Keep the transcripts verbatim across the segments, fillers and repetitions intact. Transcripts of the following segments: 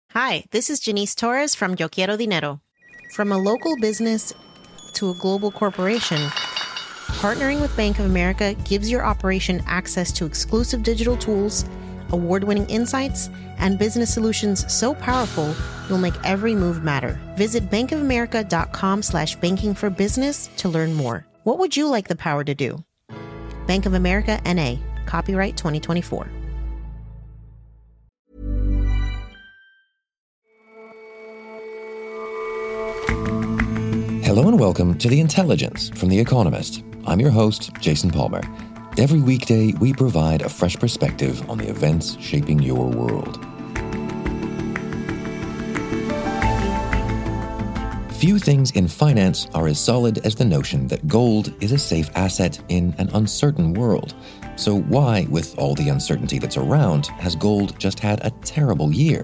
Hi, this is Janice Torres from Yo Quiero Dinero. From a local business to a global corporation, partnering with Bank of America gives your operation access to exclusive digital tools, award-winning insights, and business solutions so powerful you'll make every move matter. Visit bankofamerica.com slash banking for business to learn more. What would you like the power to do? Bank of America, N A. Copyright twenty twenty-four. Hello and welcome to The Intelligence from The Economist. I'm your host, Jason Palmer. Every weekday, we provide a fresh perspective on the events shaping your world. Few things in finance are as solid as the notion that gold is a safe asset in an uncertain world. So why, with all the uncertainty that's around, has gold just had a terrible year?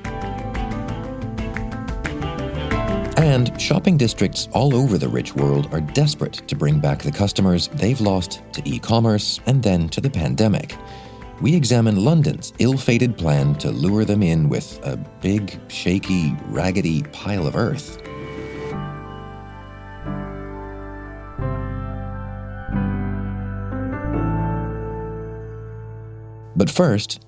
And shopping districts all over the rich world are desperate to bring back the customers they've lost to e-commerce and then to the pandemic. We examine London's ill-fated plan to lure them in with a big, shaky, raggedy pile of earth. But first,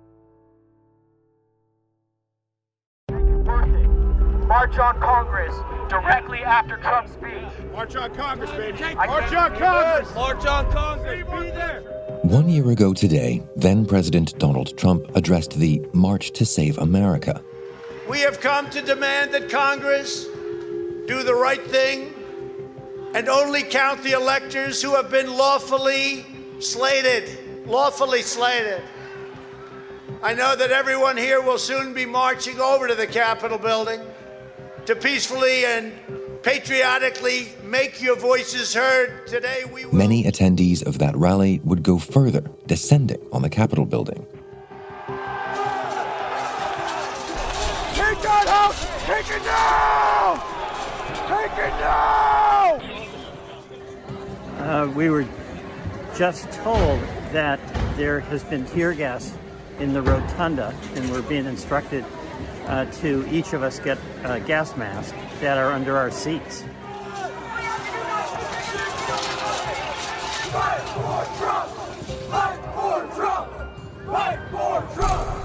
March on Congress directly after Trump's speech. March on Congress, baby. March on Congress. March on Congress. Be there. One year ago today, then-President Donald Trump addressed the March to Save America. We have come to demand that Congress do the right thing and only count the electors who have been lawfully slated. Lawfully slated. I know that everyone here will soon be marching over to the Capitol building to peacefully and patriotically make your voices heard. Today we will... Many attendees of that rally would go further, descending on the Capitol building. Take that house! Take it now! Take it now! Uh, we were just told that there has been tear gas in the rotunda, and we're being instructed uh, to each of us get uh, gas masks that are under our seats. Fight for Trump! Fight for Trump! Fight for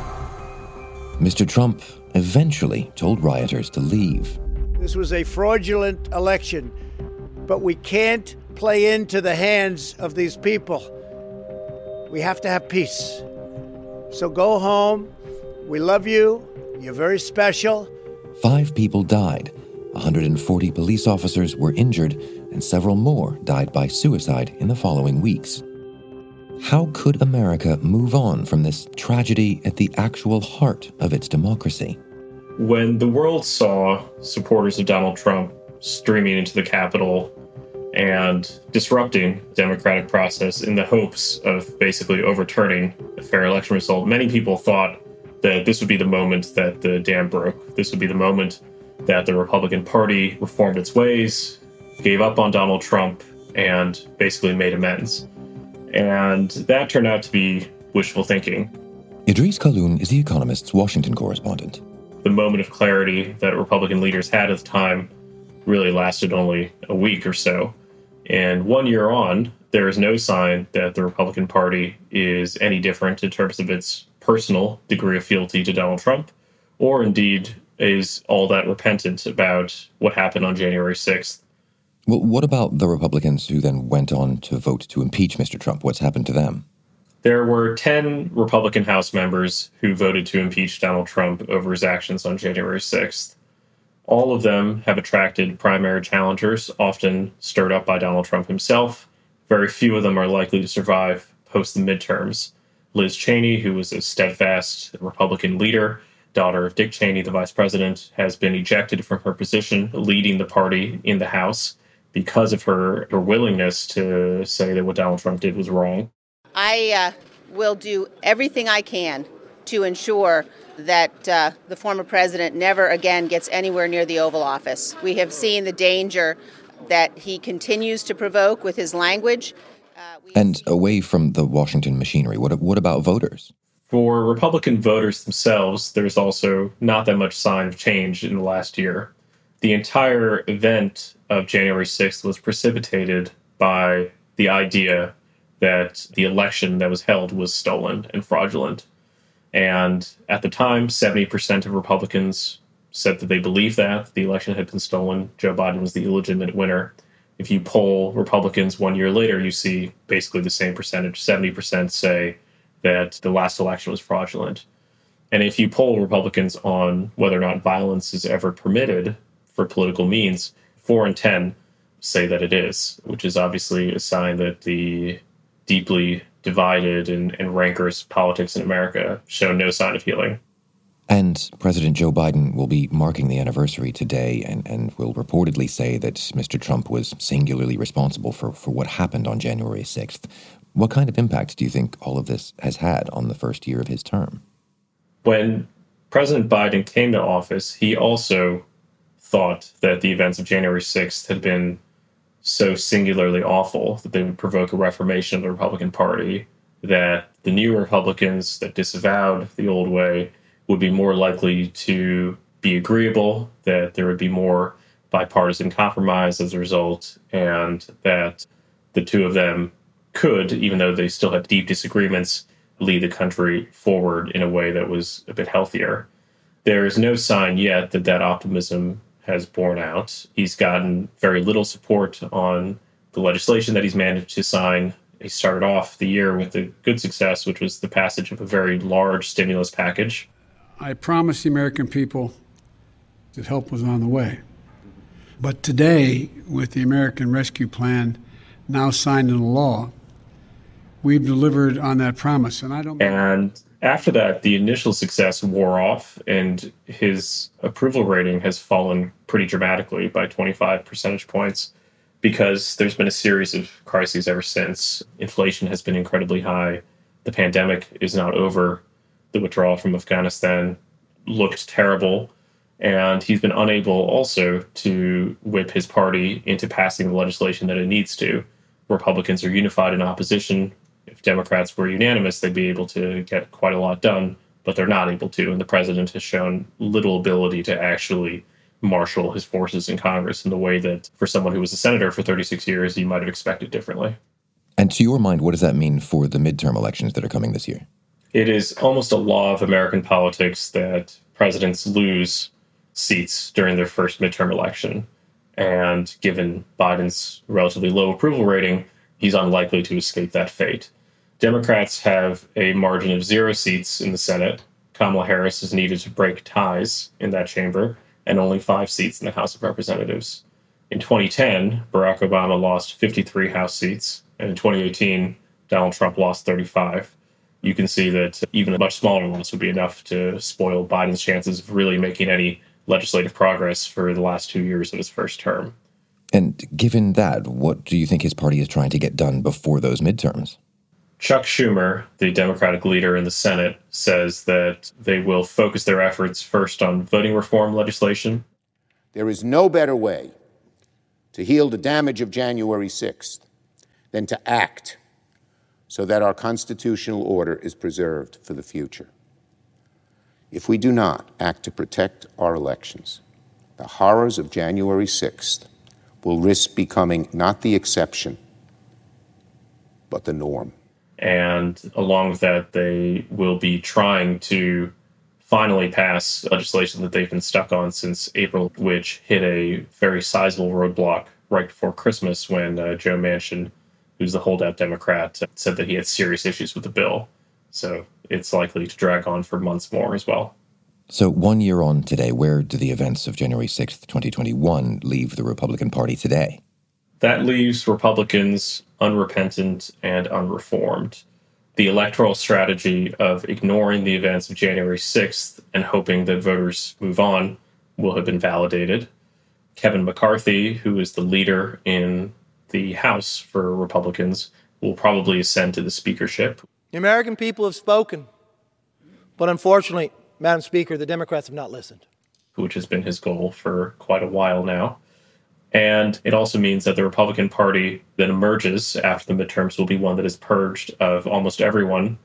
Trump! Mister Trump eventually told rioters to leave. This was a fraudulent election, but we can't play into the hands of these people. We have to have peace. So go home. We love you. You're very special. Five people died. one hundred forty police officers were injured, and several more died by suicide in the following weeks. How could America move on from this tragedy at the actual heart of its democracy? When the world saw supporters of Donald Trump streaming into the Capitol and disrupting the democratic process in the hopes of basically overturning a fair election result, many people thought that this would be the moment that the dam broke. This would be the moment that the Republican Party reformed its ways, gave up on Donald Trump, and basically made amends. And that turned out to be wishful thinking. Idris Khaloun is The Economist's Washington correspondent. The moment of clarity that Republican leaders had at the time really lasted only a week or so. And one year on, there is no sign that the Republican Party is any different in terms of its personal degree of fealty to Donald Trump, or indeed is all that repentant about what happened on January sixth. Well, what about the Republicans who then went on to vote to impeach Mister Trump? What's happened to them? There were ten Republican House members who voted to impeach Donald Trump over his actions on January sixth. All of them have attracted primary challengers, often stirred up by Donald Trump himself. Very few of them are likely to survive post the midterms. Liz Cheney, who was a steadfast Republican leader, daughter of Dick Cheney, the vice president, has been ejected from her position leading the party in the House because of her, her willingness to say that what Donald Trump did was wrong. I uh, will do everything I can to ensure that uh, the former president never again gets anywhere near the Oval Office. We have seen the danger that he continues to provoke with his language. Uh, and away from the Washington machinery, what what about voters? For Republican voters themselves, there's also not that much sign of change in the last year. The entire event of January sixth was precipitated by the idea that the election that was held was stolen and fraudulent. And at the time, seventy percent of Republicans said that they believed that the election had been stolen. Joe Biden was the illegitimate winner. If you poll Republicans one year later, you see basically the same percentage. seventy percent say that the last election was fraudulent. And if you poll Republicans on whether or not violence is ever permitted for political means, four in ten say that it is, which is obviously a sign that the deeply divided and, and rancorous politics in America show no sign of healing. And President Joe Biden will be marking the anniversary today and, and will reportedly say that Mister Trump was singularly responsible for, for what happened on January sixth. What kind of impact do you think all of this has had on the first year of his term? When President Biden came to office, he also thought that the events of January sixth had been so singularly awful that they would provoke a reformation of the Republican Party, that the new Republicans that disavowed the old way would be more likely to be agreeable, that there would be more bipartisan compromise as a result, and that the two of them could, even though they still had deep disagreements, lead the country forward in a way that was a bit healthier. There is no sign yet that that optimism has borne out. He's gotten very little support on the legislation that he's managed to sign. He started off the year with a good success, which was the passage of a very large stimulus package. I promised the American people that help was on the way. But today, with the American Rescue Plan now signed into law, we've delivered on that promise. And I don't. And after that, the initial success wore off, and his approval rating has fallen pretty dramatically by twenty-five percentage points because there's been a series of crises ever since. Inflation has been incredibly high. The pandemic is not over. The withdrawal from Afghanistan looked terrible. And he's been unable also to whip his party into passing the legislation that it needs to. Republicans are unified in opposition. If Democrats were unanimous, they'd be able to get quite a lot done, but they're not able to. And the president has shown little ability to actually marshal his forces in Congress in the way that for someone who was a senator for thirty-six years, you might have expected differently. And to your mind, what does that mean for the midterm elections that are coming this year? It is almost a law of American politics that presidents lose seats during their first midterm election. And given Biden's relatively low approval rating, he's unlikely to escape that fate. Democrats have a margin of zero seats in the Senate. Kamala Harris is needed to break ties in that chamber, and only five seats in the House of Representatives. In twenty ten, Barack Obama lost fifty-three House seats, and in twenty eighteen, Donald Trump lost thirty-five. You can see that even a much smaller loss would be enough to spoil Biden's chances of really making any legislative progress for the last two years of his first term. And given that, what do you think his party is trying to get done before those midterms? Chuck Schumer, the Democratic leader in the Senate, says that they will focus their efforts first on voting reform legislation. There is no better way to heal the damage of January sixth than to act so that our constitutional order is preserved for the future. If we do not act to protect our elections, the horrors of January sixth will risk becoming not the exception, but the norm. And along with that, they will be trying to finally pass legislation that they've been stuck on since April, which hit a very sizable roadblock right before Christmas when uh, Joe Manchin, who's the holdout Democrat, said that he had serious issues with the bill. So it's likely to drag on for months more as well. So one year on today, where do the events of January sixth, twenty twenty-one leave the Republican Party today? That leaves Republicans unrepentant and unreformed. The electoral strategy of ignoring the events of January sixth and hoping that voters move on will have been validated. Kevin McCarthy, who is the leader in the House for Republicans, will probably ascend to the speakership. The American people have spoken, but unfortunately, Madam Speaker, the Democrats have not listened. Which has been his goal for quite a while now. And it also means that the Republican Party that emerges after the midterms will be one that is purged of almost everyone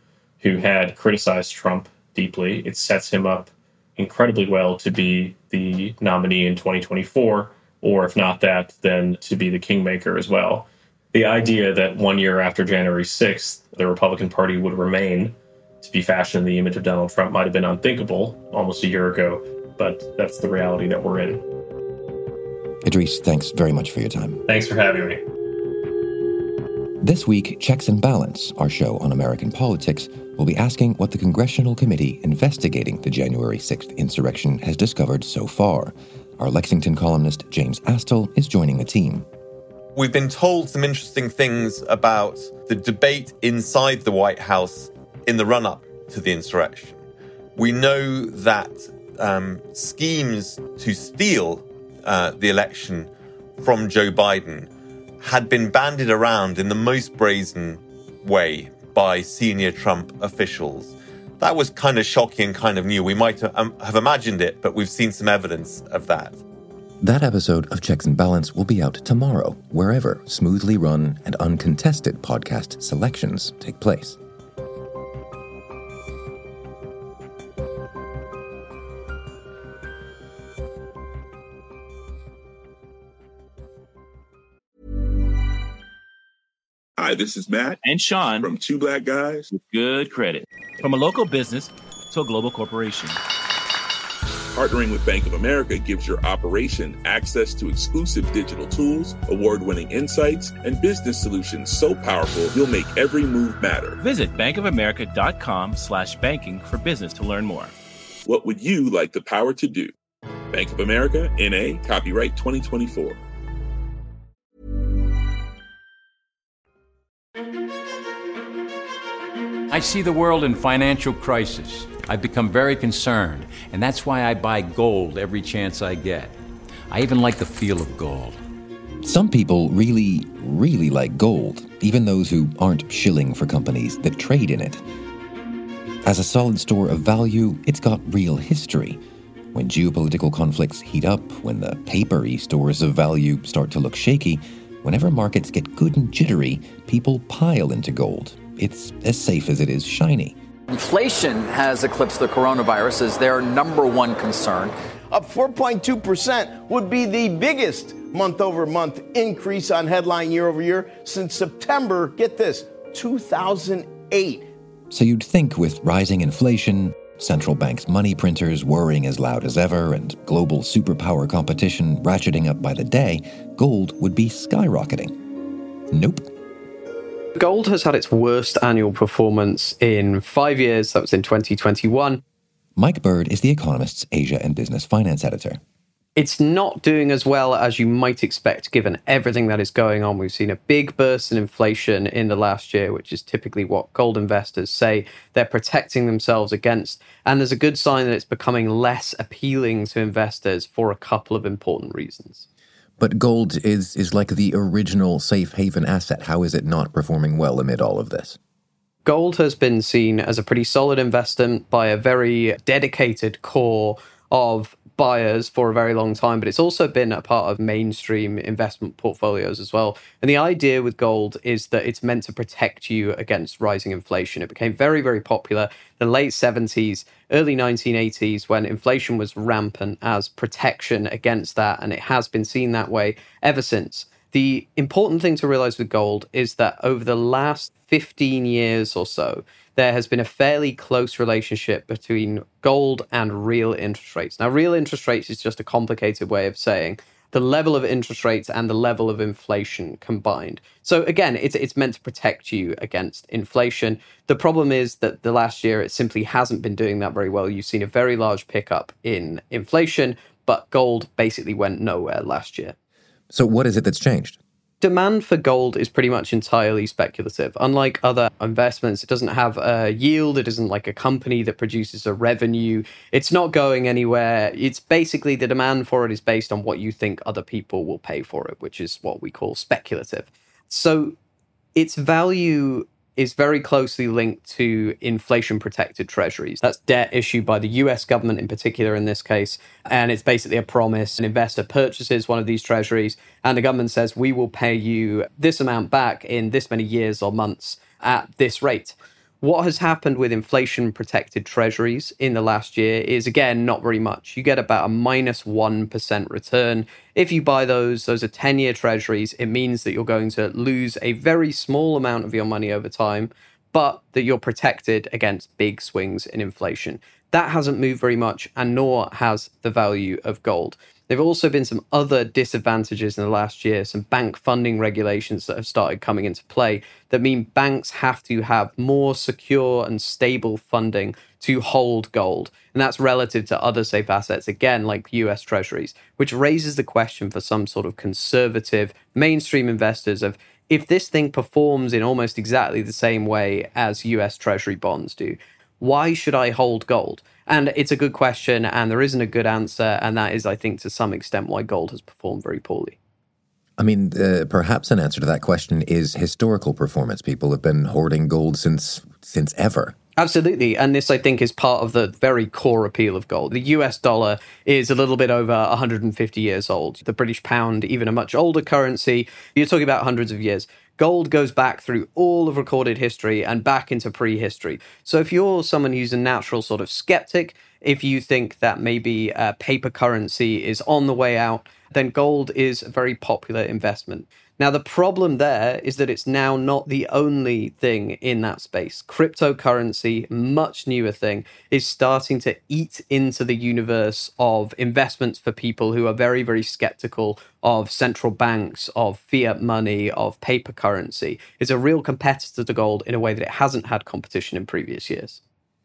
who had criticized Trump deeply. It sets him up incredibly well to be the nominee in twenty twenty-four, or if not that, then to be the kingmaker as well. The idea that one year after January sixth, the Republican Party would remain to be fashioned in the image of Donald Trump might have been unthinkable almost a year ago, but that's the reality that we're in. Idris, thanks very much for your time. Thanks for having me. This week, Checks and Balance, our show on American politics, will be asking what the Congressional Committee investigating the January sixth insurrection has discovered so far. Our Lexington columnist, James Astle, is joining the team. We've been told some interesting things about the debate inside the White House in the run-up to the insurrection. We know that um, schemes to steal uh, the election from Joe Biden had been bandied around in the most brazen way by senior Trump officials. That was kind of shocking and kind of new. We might have imagined it, but we've seen some evidence of that. That episode of Checks and Balance will be out tomorrow, wherever smoothly run and uncontested podcast selections take place. Hi, this is Matt and Sean from Two Black Guys with Good Credit. From a local business to a global corporation, partnering with Bank of America gives your operation access to exclusive digital tools, award-winning insights, and business solutions so powerful you'll make every move matter. Visit bankofamerica.com slash banking for business to learn more. What would you like the power to do? Bank of America, N A, copyright twenty twenty-four. I see the world in financial crisis. I've become very concerned, and that's why I buy gold every chance I get. I even like the feel of gold. Some people really, really like gold, even those who aren't shilling for companies that trade in it. As a solid store of value, it's got real history. When geopolitical conflicts heat up, when the papery stores of value start to look shaky, whenever markets get good and jittery, people pile into gold. It's as safe as it is shiny. Inflation has eclipsed the coronavirus as their number one concern. Up four point two percent would be the biggest month-over-month increase on headline year-over-year since September, get this, two thousand eight. So you'd think with rising inflation, central banks' money printers whirring as loud as ever, and global superpower competition ratcheting up by the day, gold would be skyrocketing. Nope. Gold has had its worst annual performance in five years. That was in twenty twenty-one. Mike Bird is The Economist's Asia and Business Finance editor. It's not doing as well as you might expect, given everything that is going on. We've seen a big burst in inflation in the last year, which is typically what gold investors say they're protecting themselves against. And there's a good sign that it's becoming less appealing to investors for a couple of important reasons. But gold is is like the original safe haven asset. How is it not performing well amid all of this? Gold has been seen as a pretty solid investment by a very dedicated core of buyers for a very long time, but it's also been a part of mainstream investment portfolios as well. And the idea with gold is that it's meant to protect you against rising inflation. It became very, very popular in the late seventies, early nineteen eighties, when inflation was rampant as protection against that, and it has been seen that way ever since. The important thing to realize with gold is that over the last fifteen years or so, there has been a fairly close relationship between gold and real interest rates. Now, real interest rates is just a complicated way of saying the level of interest rates and the level of inflation combined. So again, it's it's meant to protect you against inflation. The problem is that the last year, it simply hasn't been doing that very well. You've seen a very large pickup in inflation, but gold basically went nowhere last year. So what is it that's changed? Demand for gold is pretty much entirely speculative. Unlike other investments, it doesn't have a yield. It isn't like a company that produces a revenue. It's not going anywhere. It's basically the demand for it is based on what you think other people will pay for it, which is what we call speculative. So its value is very closely linked to inflation-protected treasuries. That's debt issued by the U S government in particular in this case. And it's basically a promise. An investor purchases one of these treasuries and the government says, we will pay you this amount back in this many years or months at this rate. What has happened with inflation-protected treasuries in the last year is, again, not very much. You get about a minus one percent return. If you buy those, those are ten-year treasuries. It means that you're going to lose a very small amount of your money over time, but that you're protected against big swings in inflation. That hasn't moved very much, and nor has the value of gold. There have also been some other disadvantages in the last year, some bank funding regulations that have started coming into play that mean banks have to have more secure and stable funding to hold gold. And that's relative to other safe assets, again, like U S treasuries, which raises the question for some sort of conservative mainstream investors of, if this thing performs in almost exactly the same way as U S treasury bonds do, why should I hold gold? And it's a good question, and there isn't a good answer, and that is, I think, to some extent why gold has performed very poorly. I mean, uh, perhaps an answer to that question is historical performance. People have been hoarding gold since since ever. Absolutely. And this, I think, is part of the very core appeal of gold. The U S dollar is a little bit over one hundred fifty years old. The British pound, even a much older currency, you're talking about hundreds of years. Gold goes back through all of recorded history and back into prehistory. So if you're someone who's a natural sort of skeptic, if you think that maybe uh, paper currency is on the way out, then gold is a very popular investment. Now, the problem there is that it's now not the only thing in that space. Cryptocurrency, much newer thing, is starting to eat into the universe of investments for people who are very, very skeptical of central banks, of fiat money, of paper currency. It's a real competitor to gold in a way that it hasn't had competition in previous years.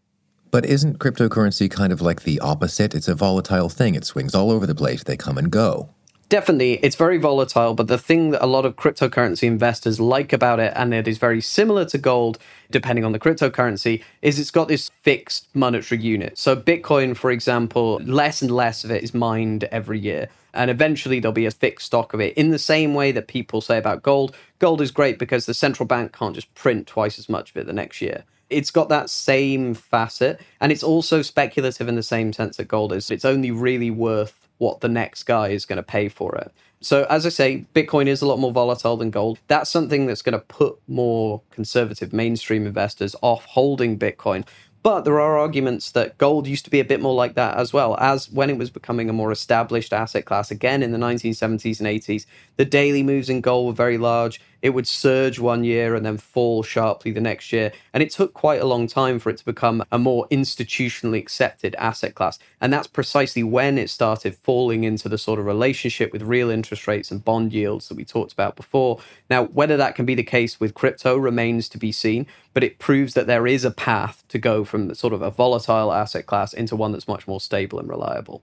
But isn't cryptocurrency kind of like the opposite? It's a volatile thing. It swings all over the place. They come and go. Definitely, it's very volatile, but the thing that a lot of cryptocurrency investors like about it, and it is very similar to gold, depending on the cryptocurrency, is it's got this fixed monetary unit. So Bitcoin, for example, less and less of it is mined every year. And eventually there'll be a fixed stock of it. In the same way that people say about gold, gold is great because the central bank can't just print twice as much of it the next year. It's got that same facet, and it's also speculative in the same sense that gold is. It's only really worth what the next guy is going to pay for it. So as I say, Bitcoin is a lot more volatile than gold. That's something that's going to put more conservative mainstream investors off holding Bitcoin. But there are arguments that gold used to be a bit more like that as well, as when it was becoming a more established asset class. Again, in the nineteen seventies and eighties, the daily moves in gold were very large. It would surge one year and then fall sharply the next year. And it took quite a long time for it to become a more institutionally accepted asset class. And that's precisely when it started falling into the sort of relationship with real interest rates and bond yields that we talked about before. Now, whether that can be the case with crypto remains to be seen, but it proves that there is a path to go from sort of a volatile asset class into one that's much more stable and reliable.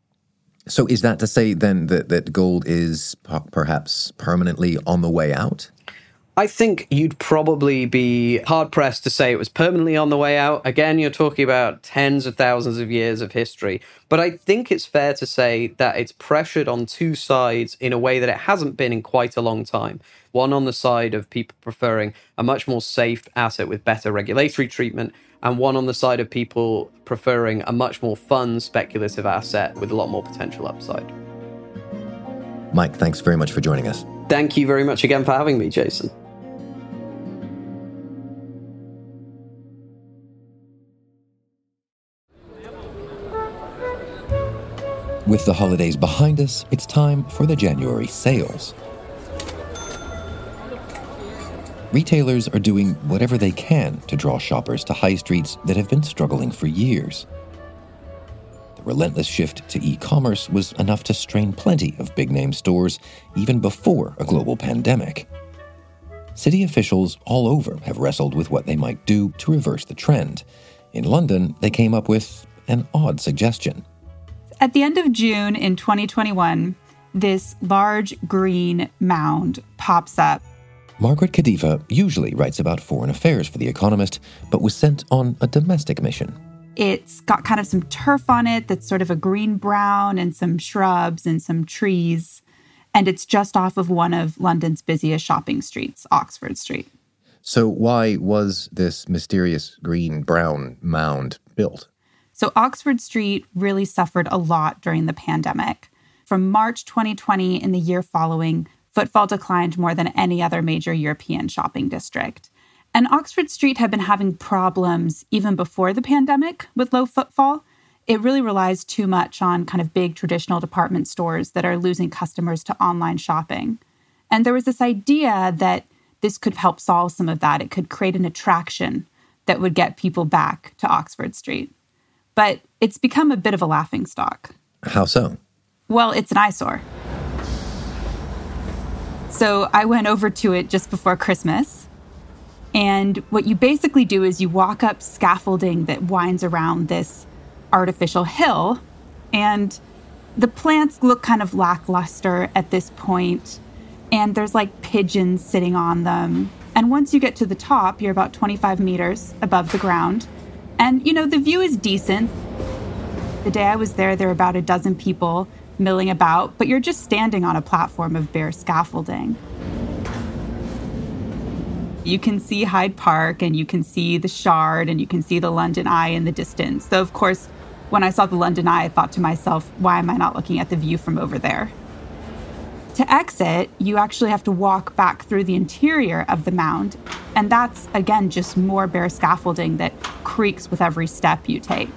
So is that to say then that, that gold is p- perhaps permanently on the way out? I think you'd probably be hard-pressed to say it was permanently on the way out. Again, you're talking about tens of thousands of years of history. But I think it's fair to say that it's pressured on two sides in a way that it hasn't been in quite a long time. One on the side of people preferring a much more safe asset with better regulatory treatment, and one on the side of people preferring a much more fun speculative asset with a lot more potential upside. Mike, thanks very much for joining us. Thank you very much again for having me, Jason. With the holidays behind us, it's time for the January sales. Retailers are doing whatever they can to draw shoppers to high streets that have been struggling for years. The relentless shift to e-commerce was enough to strain plenty of big-name stores even before a global pandemic. City officials all over have wrestled with what they might do to reverse the trend. In London, they came up with an odd suggestion. At the end of June in twenty twenty-one, this large green mound pops up. Margaret Khadifa usually writes about foreign affairs for The Economist, but was sent on a domestic mission. It's got kind of some turf on it that's sort of a green-brown and some shrubs and some trees. And it's just off of one of London's busiest shopping streets, Oxford Street. So why was this mysterious green-brown mound built? So Oxford Street really suffered a lot during the pandemic. From March twenty twenty and the year following, footfall declined more than any other major European shopping district. And Oxford Street had been having problems even before the pandemic with low footfall. It really relies too much on kind of big traditional department stores that are losing customers to online shopping. And there was this idea that this could help solve some of that. It could create an attraction that would get people back to Oxford Street. But it's become a bit of a laughingstock. How so? Well, it's an eyesore. So I went over to it just before Christmas. And what you basically do is you walk up scaffolding that winds around this artificial hill. And the plants look kind of lackluster at this point. And there's like pigeons sitting on them. And once you get to the top, you're about twenty-five meters above the ground. And, you know, the view is decent. The day I was there, there were about a dozen people milling about, but you're just standing on a platform of bare scaffolding. You can see Hyde Park, and you can see the Shard, and you can see the London Eye in the distance. So, of course, when I saw the London Eye, I thought to myself, why am I not looking at the view from over there? To exit, you actually have to walk back through the interior of the mound. And that's, again, just more bare scaffolding that creaks with every step you take.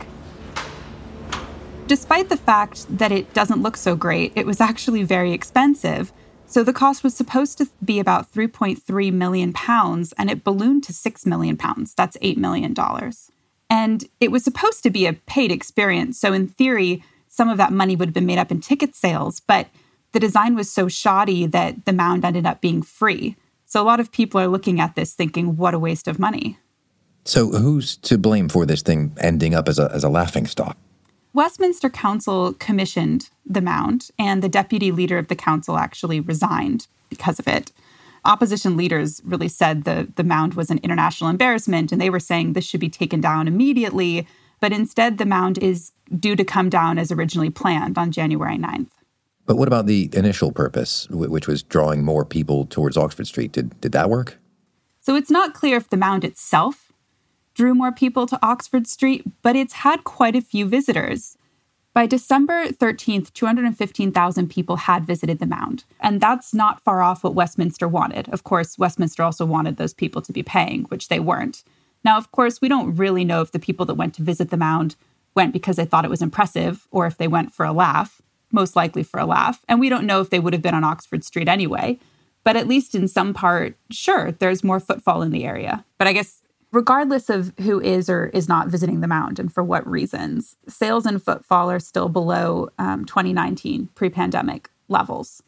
Despite the fact that it doesn't look so great, it was actually very expensive. So the cost was supposed to be about three point three million pounds, and it ballooned to six million pounds. That's eight million dollars. And it was supposed to be a paid experience. So in theory, some of that money would have been made up in ticket sales, but the design was so shoddy that the mound ended up being free. So a lot of people are looking at this thinking, what a waste of money. So who's to blame for this thing ending up as a, as a laughingstock? Westminster Council commissioned the mound, and the deputy leader of the council actually resigned because of it. Opposition leaders really said the, the mound was an international embarrassment, and they were saying this should be taken down immediately. But instead, the mound is due to come down as originally planned on January ninth. But what about the initial purpose, which was drawing more people towards Oxford Street? Did, did that work? So it's not clear if the mound itself drew more people to Oxford Street, but it's had quite a few visitors. By December thirteenth, two hundred fifteen thousand people had visited the mound. And that's not far off what Westminster wanted. Of course, Westminster also wanted those people to be paying, which they weren't. Now, of course, we don't really know if the people that went to visit the mound went because they thought it was impressive or if they went for a laugh, most likely for a laugh. And we don't know if they would have been on Oxford Street anyway. But at least in some part, sure, there's more footfall in the area. But I guess regardless of who is or is not visiting the mound and for what reasons, sales and footfall are still below um, twenty nineteen pre-pandemic levels.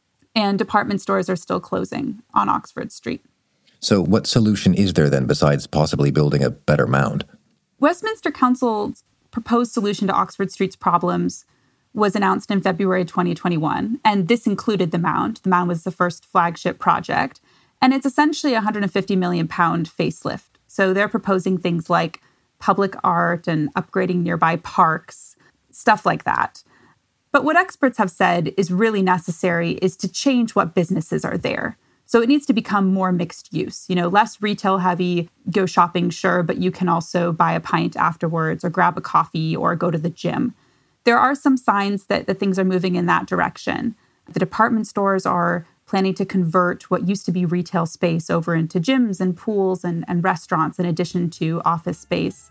And department stores are still closing on Oxford Street. So what solution is there then besides possibly building a better mound? Westminster Council's proposed solution to Oxford Street's problems was announced in February twenty twenty-one, and this included the mound. The mound was the first flagship project, and it's essentially a one hundred fifty million pound facelift. So they're proposing things like public art and upgrading nearby parks, stuff like that. But what experts have said is really necessary is to change what businesses are there. So it needs to become more mixed use, you know, less retail heavy, go shopping, sure, but you can also buy a pint afterwards or grab a coffee or go to the gym. There are some signs that, that things are moving in that direction. The department stores are planning to convert what used to be retail space over into gyms and pools and, and restaurants in addition to office space.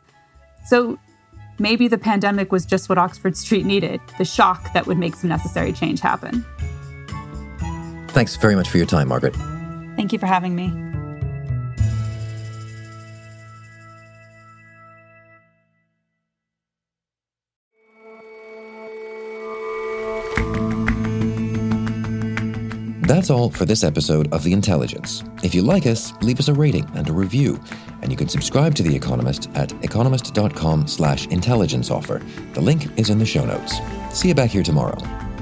So maybe the pandemic was just what Oxford Street needed, the shock that would make some necessary change happen. Thanks very much for your time, Margaret. Thank you for having me. That's all for this episode of The Intelligence. If you like us, leave us a rating and a review. And you can subscribe to The Economist at economist.com slash intelligence offer. The link is in the show notes. See you back here tomorrow.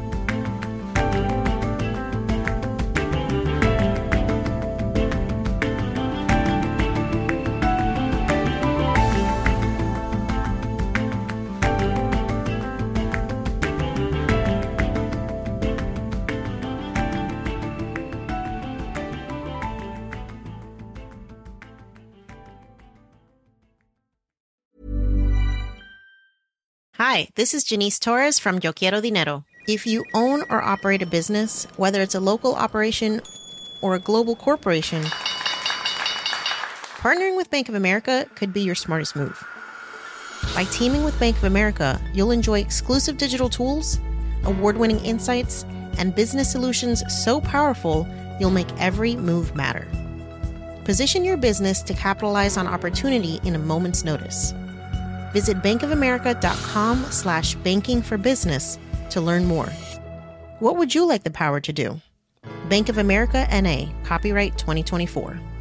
Hi, this is Janice Torres from Yo Quiero Dinero. If you own or operate a business, whether it's a local operation or a global corporation, Partnering with Bank of America could be your smartest move. By teaming with Bank of America, you'll enjoy exclusive digital tools, award-winning insights, and business solutions so powerful you'll make every move matter. Position your business to capitalize on opportunity in a moment's notice. Visit bankofamerica.com slash banking for business to learn more. What would you like the power to do? Bank of America, N A, copyright twenty twenty-four.